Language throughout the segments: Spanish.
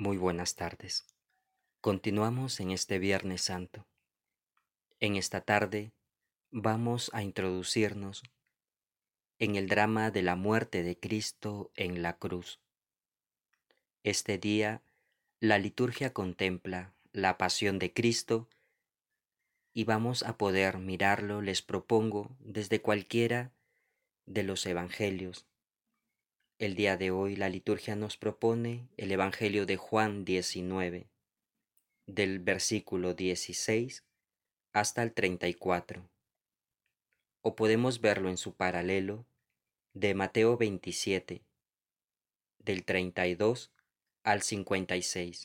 Muy buenas tardes. Continuamos en este Viernes Santo. En esta tarde vamos a introducirnos en el drama de la muerte de Cristo en la cruz. Este día la liturgia contempla la pasión de Cristo y vamos a poder mirarlo, les propongo, desde cualquiera de los evangelios. El día de hoy la liturgia nos propone el Evangelio de Juan 19, del versículo 16 hasta el 34, o podemos verlo en su paralelo de Mateo 27, del 32 al 56.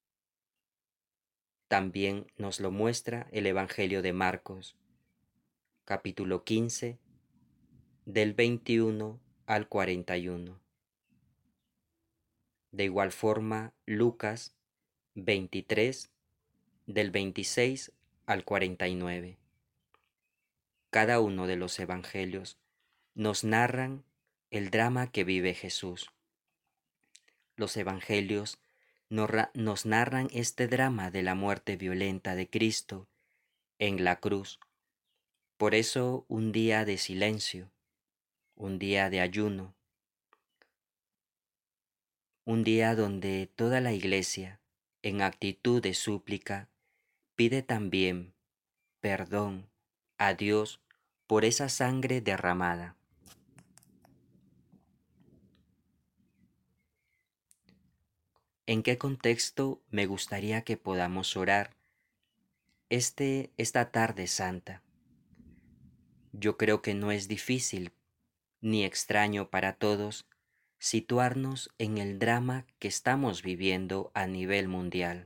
También nos lo muestra el Evangelio de Marcos, capítulo 15, del 21 al 41. De igual forma, Lucas 23, del 26 al 49. Cada uno de los evangelios nos narran el drama que vive Jesús. Los evangelios nos narran este drama de la muerte violenta de Cristo en la cruz. Por eso un día de silencio, un día de ayuno, un día donde toda la iglesia, en actitud de súplica, pide también perdón a Dios por esa sangre derramada. ¿En qué contexto me gustaría que podamos orar esta tarde santa? Yo creo que no es difícil ni extraño para todos situarnos en el drama que estamos viviendo a nivel mundial.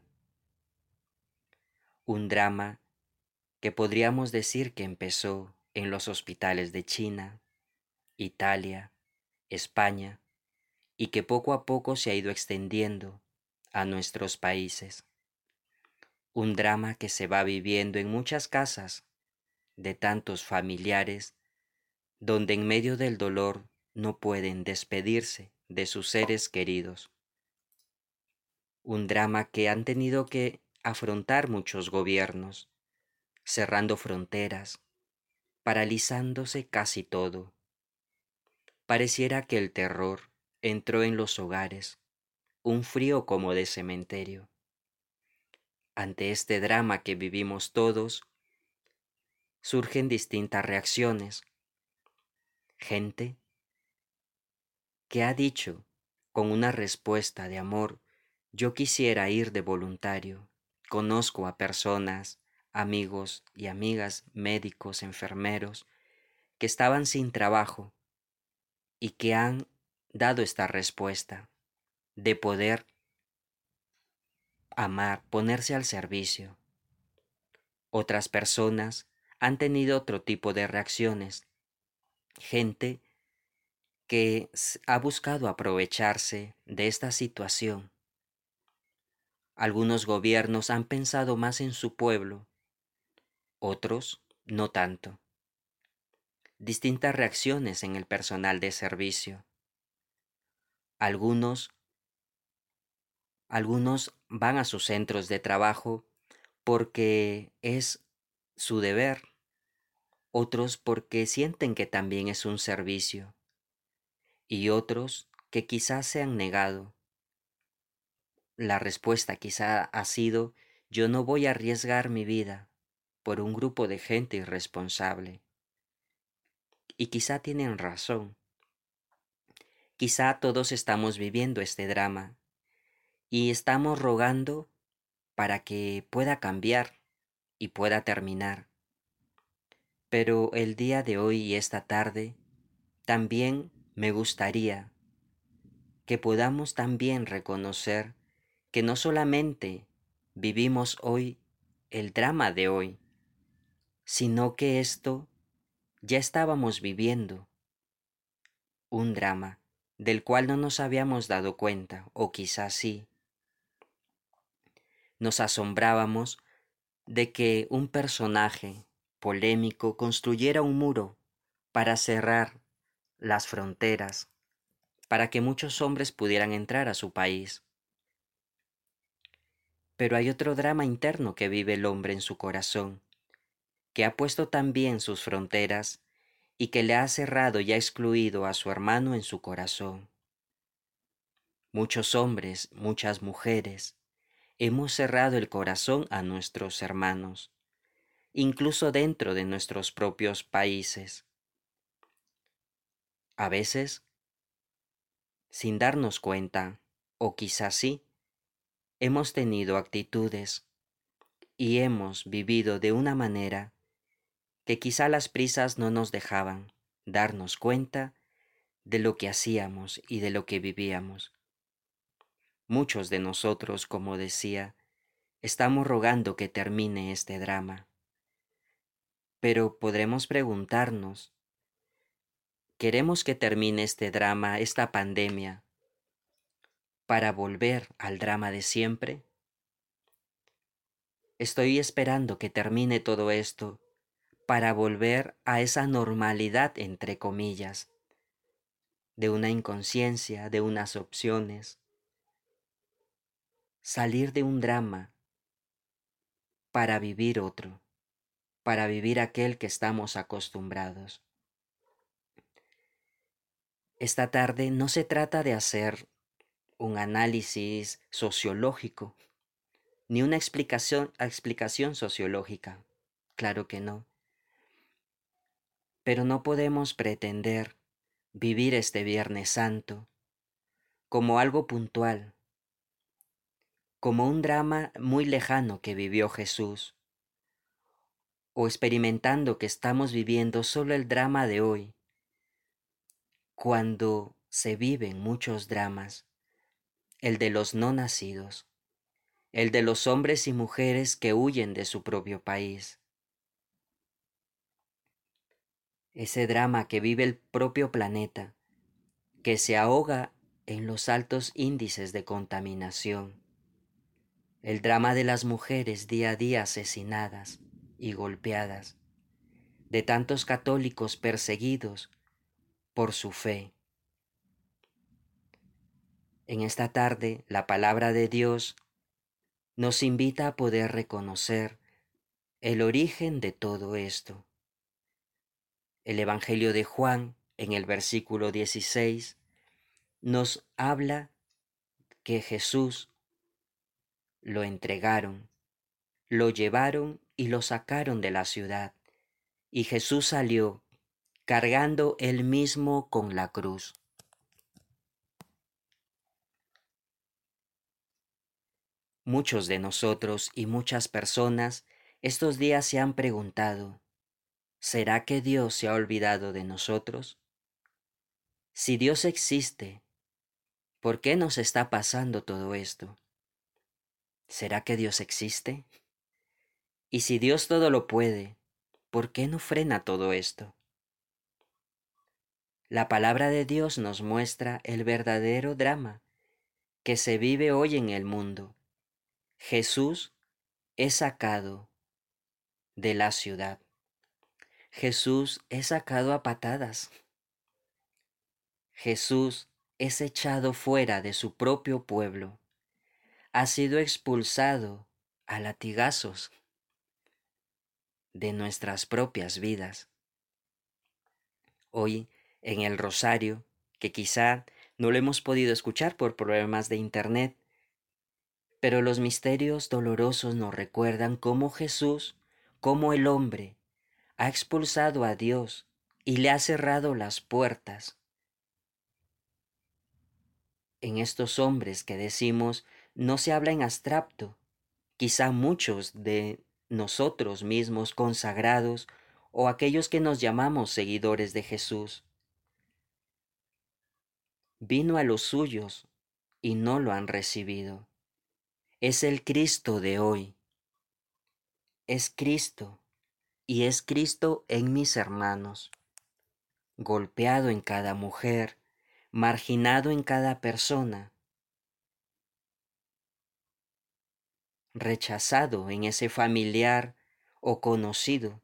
Un drama que podríamos decir que empezó en los hospitales de China, Italia, España, y que poco a poco se ha ido extendiendo a nuestros países. Un drama que se va viviendo en muchas casas de tantos familiares donde en medio del dolor no pueden despedirse de sus seres queridos. Un drama que han tenido que afrontar muchos gobiernos, cerrando fronteras, paralizándose casi todo. Pareciera que el terror entró en los hogares, un frío como de cementerio. Ante este drama que vivimos todos, surgen distintas reacciones. Gente que ha dicho, con una respuesta de amor, yo quisiera ir de voluntario. Conozco a personas, amigos y amigas, médicos, enfermeros, que estaban sin trabajo y que han dado esta respuesta de poder amar, ponerse al servicio. Otras personas han tenido otro tipo de reacciones. Gente que ha buscado aprovecharse de esta situación. Algunos gobiernos han pensado más en su pueblo, otros no tanto. Distintas reacciones en el personal de servicio. Algunos, algunos van a sus centros de trabajo porque es su deber, otros porque sienten que también es un servicio, y otros que quizás se han negado. La respuesta quizá ha sido: yo no voy a arriesgar mi vida por un grupo de gente irresponsable. Y quizá tienen razón. Quizá todos estamos viviendo este drama y estamos rogando para que pueda cambiar y pueda terminar. Pero el día de hoy y esta tarde también me gustaría que podamos también reconocer que no solamente vivimos hoy el drama de hoy, sino que esto ya estábamos viviendo un drama del cual no nos habíamos dado cuenta, o quizás sí. Nos asombrábamos de que un personaje polémico construyera un muro para cerrar las fronteras, para que muchos hombres pudieran entrar a su país. Pero hay otro drama interno que vive el hombre en su corazón, que ha puesto también sus fronteras y que le ha cerrado y ha excluido a su hermano en su corazón. Muchos hombres, muchas mujeres, hemos cerrado el corazón a nuestros hermanos, incluso dentro de nuestros propios países. A veces, sin darnos cuenta, o quizás sí, hemos tenido actitudes y hemos vivido de una manera que quizá las prisas no nos dejaban darnos cuenta de lo que hacíamos y de lo que vivíamos. Muchos de nosotros, como decía, estamos rogando que termine este drama, pero podremos preguntarnos, ¿queremos que termine este drama, esta pandemia, para volver al drama de siempre? Estoy esperando que termine todo esto para volver a esa normalidad, entre comillas, de una inconsciencia, de unas opciones, salir de un drama para vivir otro, para vivir aquel que estamos acostumbrados. Esta tarde no se trata de hacer un análisis sociológico, ni una explicación sociológica, claro que no, pero no podemos pretender vivir este Viernes Santo como algo puntual, como un drama muy lejano que vivió Jesús, o experimentando que estamos viviendo solo el drama de hoy, cuando se viven muchos dramas, el de los no nacidos, el de los hombres y mujeres que huyen de su propio país, ese drama que vive el propio planeta, que se ahoga en los altos índices de contaminación, el drama de las mujeres día a día asesinadas y golpeadas, de tantos católicos perseguidos por su fe. En esta tarde, la palabra de Dios nos invita a poder reconocer el origen de todo esto. El Evangelio de Juan, en el versículo 16, nos habla que Jesús lo entregaron, lo llevaron y lo sacaron de la ciudad, y Jesús salió cargando él mismo con la cruz. Muchos de nosotros y muchas personas estos días se han preguntado, ¿será que Dios se ha olvidado de nosotros? Si Dios existe, ¿por qué nos está pasando todo esto? ¿Será que Dios existe? Y si Dios todo lo puede, ¿por qué no frena todo esto? La palabra de Dios nos muestra el verdadero drama que se vive hoy en el mundo. Jesús es sacado de la ciudad. Jesús es sacado a patadas. Jesús es echado fuera de su propio pueblo. Ha sido expulsado a latigazos de nuestras propias vidas. Hoy, en el rosario, que quizá no lo hemos podido escuchar por problemas de internet, pero los misterios dolorosos nos recuerdan cómo Jesús, cómo el hombre, ha expulsado a Dios y le ha cerrado las puertas. En estos hombres que decimos no se habla en abstracto, quizá muchos de nosotros mismos consagrados o aquellos que nos llamamos seguidores de Jesús. Vino a los suyos y no lo han recibido. Es el Cristo de hoy. Es Cristo y es Cristo en mis hermanos, golpeado en cada mujer, marginado en cada persona, rechazado en ese familiar o conocido,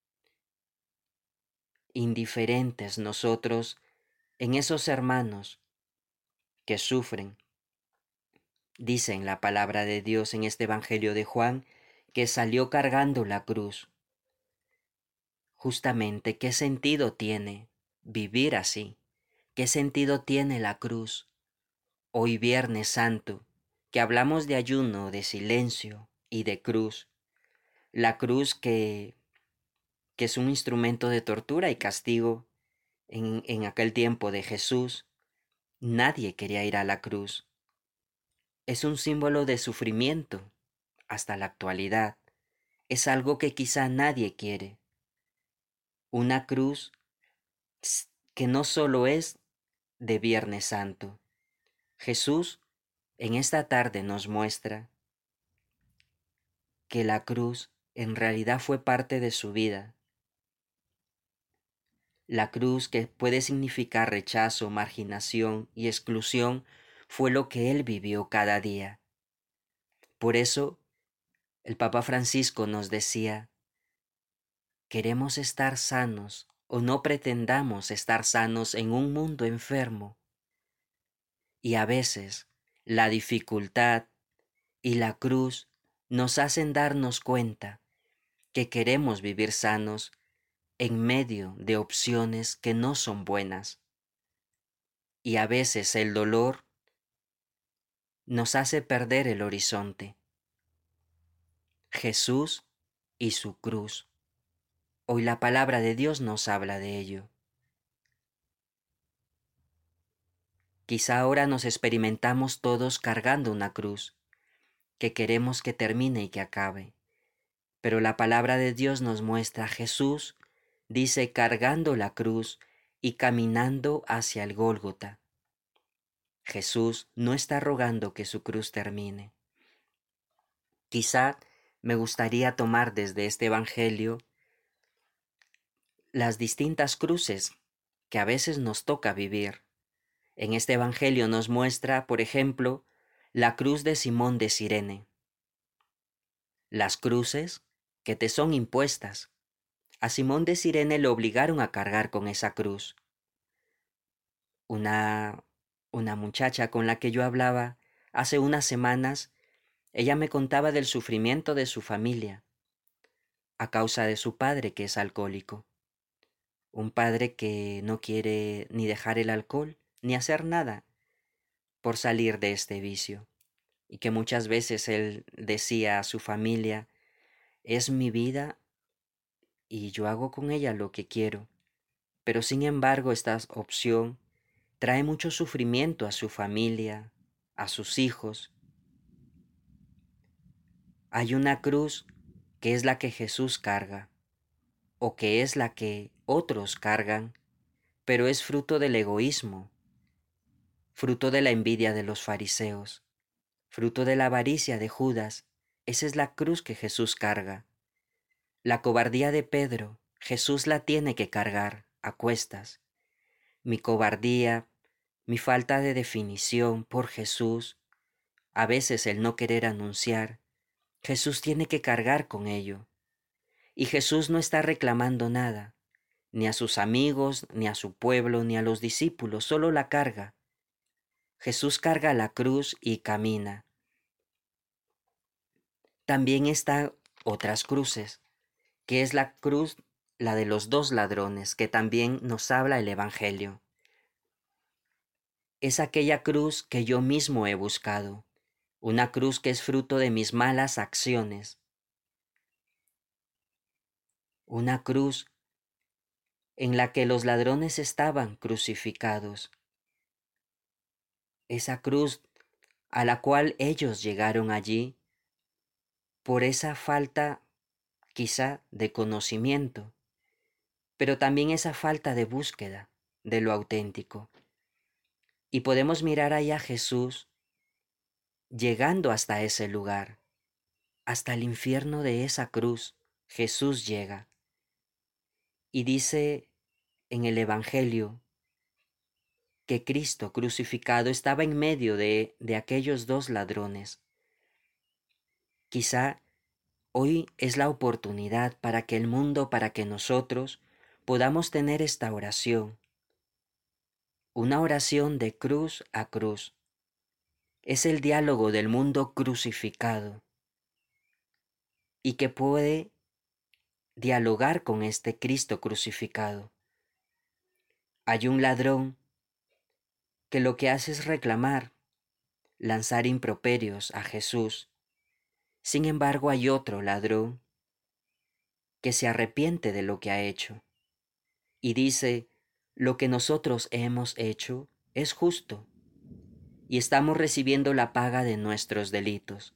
indiferentes nosotros en esos hermanos que sufren. Dice en la palabra de Dios en este Evangelio de Juan que salió cargando la cruz. Justamente, ¿qué sentido tiene vivir así? ¿Qué sentido tiene la cruz? Hoy Viernes Santo, que hablamos de ayuno, de silencio y de cruz. La cruz que es un instrumento de tortura y castigo en aquel tiempo de Jesús. Nadie quería ir a la cruz. Es un símbolo de sufrimiento hasta la actualidad. Es algo que quizá nadie quiere. Una cruz que no solo es de Viernes Santo. Jesús en esta tarde nos muestra que la cruz en realidad fue parte de su vida. La cruz, que puede significar rechazo, marginación y exclusión, fue lo que él vivió cada día. Por eso, el Papa Francisco nos decía, queremos estar sanos o no pretendamos estar sanos en un mundo enfermo. Y a veces, la dificultad y la cruz nos hacen darnos cuenta que queremos vivir sanos en medio de opciones que no son buenas. Y a veces el dolor nos hace perder el horizonte. Jesús y su cruz. Hoy la palabra de Dios nos habla de ello. Quizá ahora nos experimentamos todos cargando una cruz, que queremos que termine y que acabe. Pero la palabra de Dios nos muestra a Jesús, dice, cargando la cruz y caminando hacia el Gólgota. Jesús no está rogando que su cruz termine. Quizá me gustaría tomar desde este Evangelio las distintas cruces que a veces nos toca vivir. En este Evangelio nos muestra, por ejemplo, la cruz de Simón de Cirene. Las cruces que te son impuestas. A Simón de Cirene lo obligaron a cargar con esa cruz. Una muchacha con la que yo hablaba hace unas semanas, ella me contaba del sufrimiento de su familia a causa de su padre que es alcohólico. Un padre que no quiere ni dejar el alcohol ni hacer nada por salir de este vicio. Y que muchas veces él decía a su familia, es mi vida y yo hago con ella lo que quiero. Pero sin embargo esta opción trae mucho sufrimiento a su familia, a sus hijos. Hay una cruz que es la que Jesús carga, o que es la que otros cargan, pero es fruto del egoísmo, fruto de la envidia de los fariseos, fruto de la avaricia de Judas. Esa es la cruz que Jesús carga. La cobardía de Pedro, Jesús la tiene que cargar a cuestas. Mi cobardía, mi falta de definición por Jesús, a veces el no querer anunciar, Jesús tiene que cargar con ello. Y Jesús no está reclamando nada, ni a sus amigos, ni a su pueblo, ni a los discípulos, solo la carga. Jesús carga la cruz y camina. También están otras cruces, que es la cruz, la de los dos ladrones, que también nos habla el Evangelio. Es aquella cruz que yo mismo he buscado, una cruz que es fruto de mis malas acciones, una cruz en la que los ladrones estaban crucificados, esa cruz a la cual ellos llegaron allí por esa falta quizá de conocimiento, pero también esa falta de búsqueda de lo auténtico. Y podemos mirar ahí a Jesús llegando hasta ese lugar, hasta el infierno de esa cruz. Jesús llega y dice en el Evangelio que Cristo crucificado estaba en medio de aquellos dos ladrones. Quizá hoy es la oportunidad para que el mundo, para que nosotros podamos tener esta oración, una oración de cruz a cruz, es el diálogo del mundo crucificado y que puede dialogar con este Cristo crucificado. Hay un ladrón que lo que hace es reclamar, lanzar improperios a Jesús. Sin embargo, hay otro ladrón que se arrepiente de lo que ha hecho y dice, lo que nosotros hemos hecho es justo y estamos recibiendo la paga de nuestros delitos.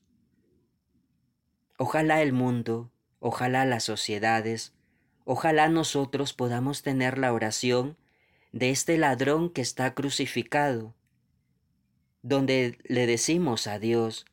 Ojalá el mundo, ojalá las sociedades, ojalá nosotros podamos tener la oración de este ladrón que está crucificado, donde le decimos a Dios,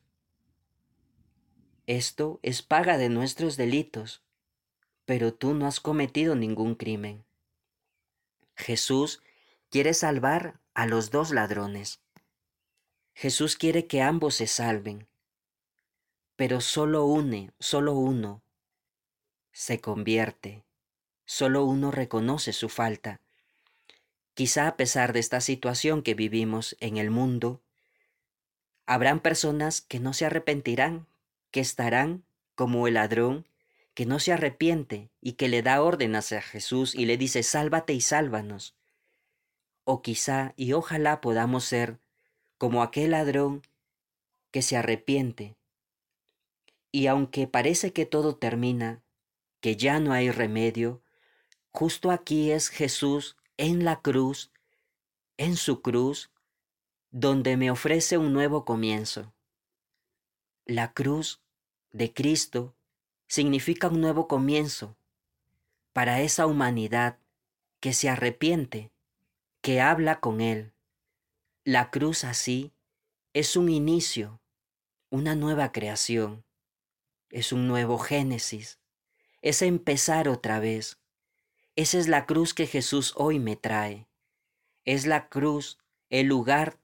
esto es paga de nuestros delitos, pero tú no has cometido ningún crimen. Jesús quiere salvar a los dos ladrones. Jesús quiere que ambos se salven, pero solo uno se convierte, solo uno reconoce su falta. Quizá a pesar de esta situación que vivimos en el mundo, habrán personas que no se arrepentirán, que estarán como el ladrón que no se arrepiente y que le da órdenes a Jesús y le dice, sálvate y sálvanos. O quizá y ojalá podamos ser como aquel ladrón que se arrepiente. Y aunque parece que todo termina, que ya no hay remedio, justo aquí es Jesús en la cruz, en su cruz, donde me ofrece un nuevo comienzo. La cruz de Cristo significa un nuevo comienzo para esa humanidad que se arrepiente, que habla con Él. La cruz así es un inicio, una nueva creación, es un nuevo génesis, es empezar otra vez. Esa es la cruz que Jesús hoy me trae. Es la cruz, el lugar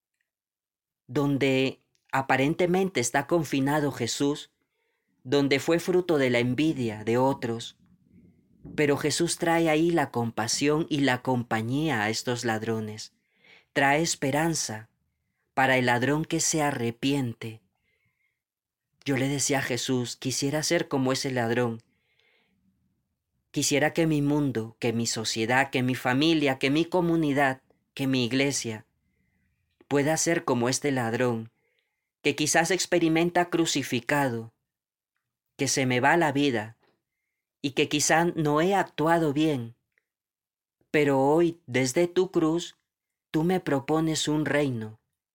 donde aparentemente está confinado Jesús, donde fue fruto de la envidia de otros. Pero Jesús trae ahí la compasión y la compañía a estos ladrones. Trae esperanza para el ladrón que se arrepiente. Yo le decía a Jesús, quisiera ser como ese ladrón. Quisiera que mi mundo, que mi sociedad, que mi familia, que mi comunidad, que mi iglesia pueda ser como este ladrón, que quizás experimenta crucificado, que se me va la vida y que quizás no he actuado bien, pero hoy desde tu cruz tú me propones un reino.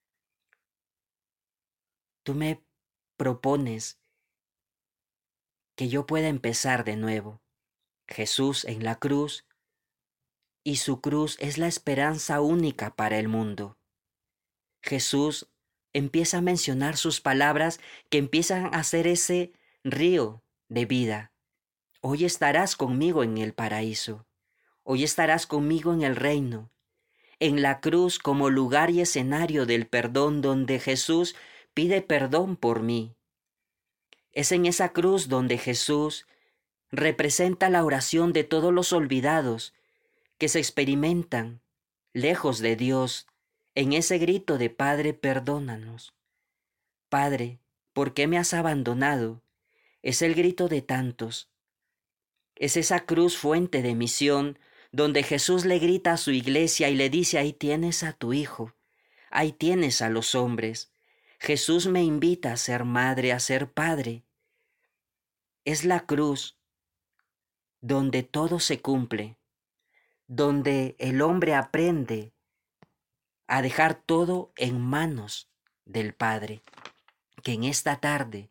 Tú me propones que yo pueda empezar de nuevo. Jesús en la cruz, y su cruz es la esperanza única para el mundo. Jesús empieza a mencionar sus palabras que empiezan a ser ese río de vida. Hoy estarás conmigo en el paraíso. Hoy estarás conmigo en el reino. En la cruz como lugar y escenario del perdón donde Jesús pide perdón por mí. Es en esa cruz donde Jesús representa la oración de todos los olvidados que se experimentan lejos de Dios en ese grito de Padre, perdónanos. Padre, ¿por qué me has abandonado? Es el grito de tantos. Es esa cruz fuente de misión donde Jesús le grita a su iglesia y le dice, ahí tienes a tu hijo, ahí tienes a los hombres. Jesús me invita a ser madre, a ser padre. Es la cruz donde todo se cumple, donde el hombre aprende a dejar todo en manos del Padre. Que en esta tarde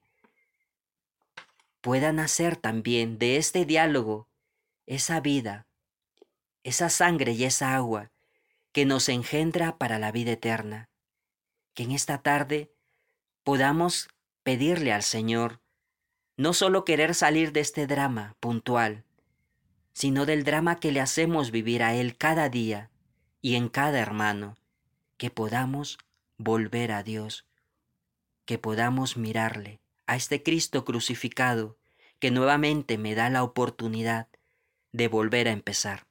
pueda nacer también de este diálogo esa vida, esa sangre y esa agua que nos engendra para la vida eterna. Que en esta tarde podamos pedirle al Señor no solo querer salir de este drama puntual, sino del drama que le hacemos vivir a Él cada día y en cada hermano, que podamos volver a Dios, que podamos mirarle, a este Cristo crucificado, que nuevamente me da la oportunidad de volver a empezar.